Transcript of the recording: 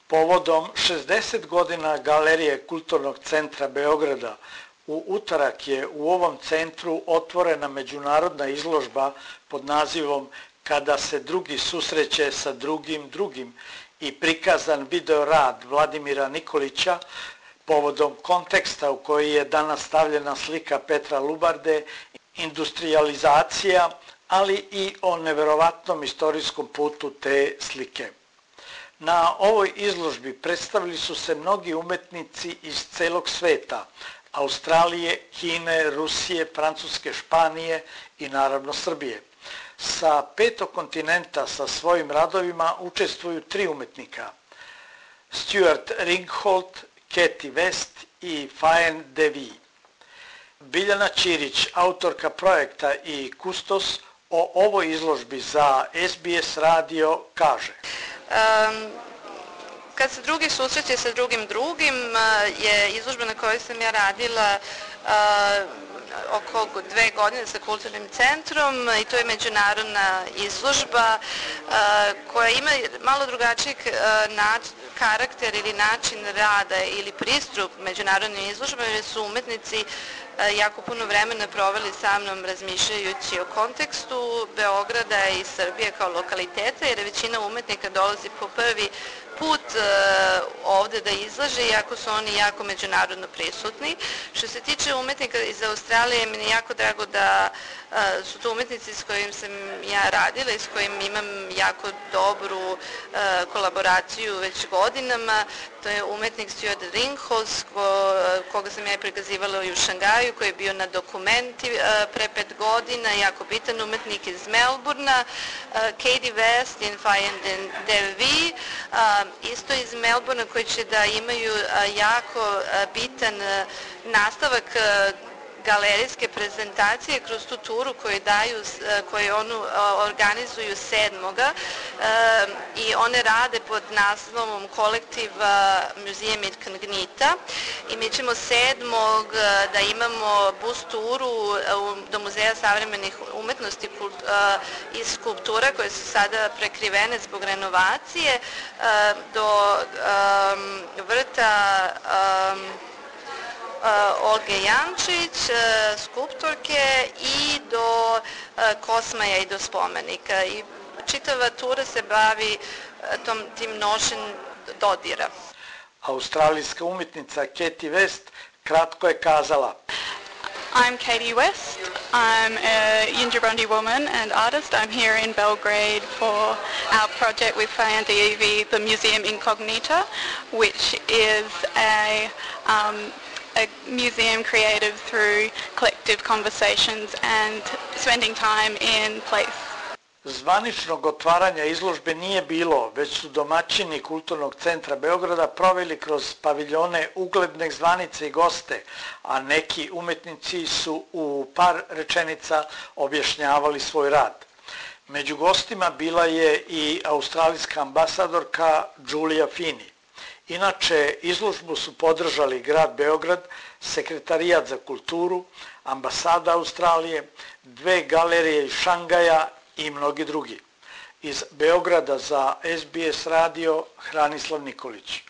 Povodom 60 godina Galerije Kulturnog centra Beograda, u utorak je u ovom centru otvorena međunarodna izložba pod nazivom Kada se drugi susreće sa drugim i prikazan video rad Vladimira Nikolića povodom konteksta u koji je danas stavljena slika Petra Lubarde, industrijalizacija, ali i o neverovatnom istorijskom putu te slike. Na ovoj izložbi predstavili su se mnogi umetnici iz celog sveta, Australije, Kine, Rusije, Francuske, Španije i naravno Srbije. Sa 5. kontinenta sa svojim radovima učestvuju 3 umetnika: Stuart Ringholt, Katie West i Fayen Devi. Biljana Ćirić, autorka projekta i kustos, o ovoj izložbi za SBS radio kaže: Kad se drugi susreće sa drugim je izložba na kojoj sam ja radila oko 2 godine sa kulturnim centrom i to je međunarodna izložba koja ima malo drugačiji karakter ili način rada ili pristup međunarodnim izložbama, jer su umetnici jako puno vremena proveli sa mnom razmišljajući o kontekstu Beograda i Srbije kao lokaliteta, jer većina umetnika dolazi po prvi put ovde da izlaže, iako su oni jako međunarodno prisutni. Što se tiče umetnika iz Australije, mi je jako drago da su to umetnici s kojim sam ja radila i s kojim imam jako dobru kolaboraciju već godinama. To je umetnik Stuart Ringholt, koga sam ja prikazivala i u Šangaju, koji je bio na Dokumenti pre 5 godina, jako bitan umetnik iz Melbourna, Katie West i Fayen Devi, isto iz Melbourna, koji će da imaju jako bitan nastavak galerijske prezentacije kroz tu turu koju onu organizuju 7. I one rade pod naslovom kolektiva Muzeum Inkognita i mi ćemo 7. da imamo bus turu do Muzeja savremenih umetnosti i skulptura koje su sada prekrivene zbog renovacije do vrta Olge Jančić, skulptorke, i do Kosmaja i do spomenika. I čitava tura se bavi tim nošenjem dodira. Australijska umetnica Katie West kratko je kazala: I'm Katie West. I'm a Yindjibarndi woman and artist. I'm here in Belgrade for our project with Fayen Devi, the Museum Incognita, which is a museum created through collective conversations and spending time in place. Zvaničnog otvaranja izložbe nije bilo, već su domaćini Kulturnog centra Beograda proveli kroz paviljone ugledne zvanice i goste, a neki umetnici su u par rečenica objašnjavali svoj rad. Među gostima bila je i australijska ambasadorka Julia Fini. Inače, izložbu su podržali grad Beograd, Sekretarijat za kulturu, ambasada Australije, 2 galerije iz Šangaja i mnogi drugi. Iz Beograda za SBS radio Hranislav Nikolić.